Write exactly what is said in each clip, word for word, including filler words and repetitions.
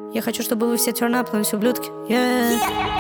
Я хочу, чтобы вы все turn up, но все ублюдки. Yeah.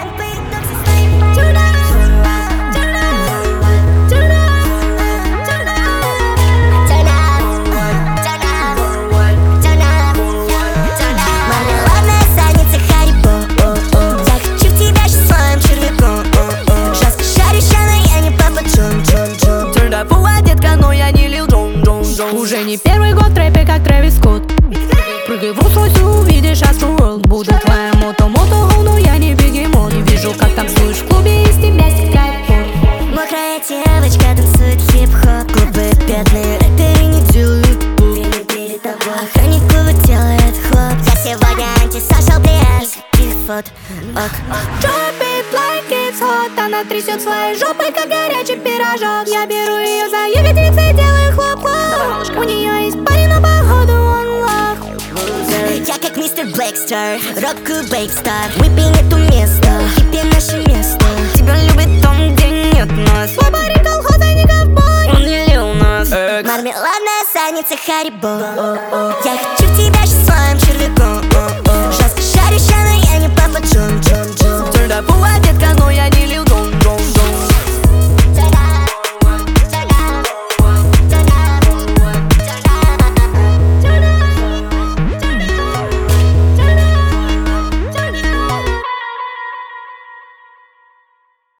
Уже не первый год в рэпе, как Трэвис Скотт. Прыгай в Rolls-Royce, увидишь Astroworld. Буду твоя мото-мото, но я не бегемот. Не вижу, как танцуешь в клубе, из тебя стекает пот. Мокрая девочка танцует хип-хоп. Глупые бедные рэперы не делают пуп. Вини перед тобой охранник клуба делает хлоп. Я сегодня антисошал, блядь. Фот, ок. Drop it like it's hot. Она трясет своей жопой, как горячий пирожок. Я беру ее за ягодицы и делаю хлоп-хлоп. У нее есть парень, но походу он лох. Я как мистер Блэкстар, рок-клуб Бейбстар. Выпей эту место, хиппи наше место. Тебя любит там, где нет нас. Свой парень колхоза, не ковбой. Он не лил нас. Мармеладная задница Харибо. Я хочу